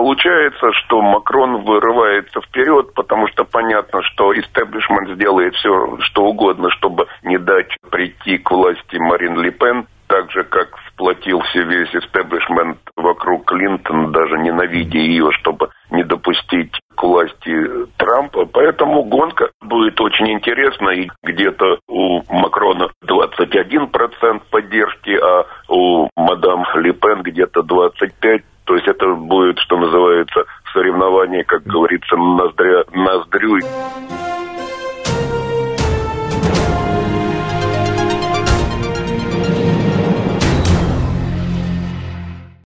Получается, что Макрон вырывается вперед, потому что понятно, что истеблишмент сделает все, что угодно, чтобы не дать прийти к власти Марин Ле Пен, так же, как сплотился весь истеблишмент вокруг Клинтон, даже ненавидя ее, чтобы не допустить к власти Трампа. Поэтому гонка будет очень интересна. И где-то у Макрона 21% поддержки, а у мадам Ле Пен где-то 25%. То есть это будет, что называется, соревнование, как говорится, ноздря ноздрю.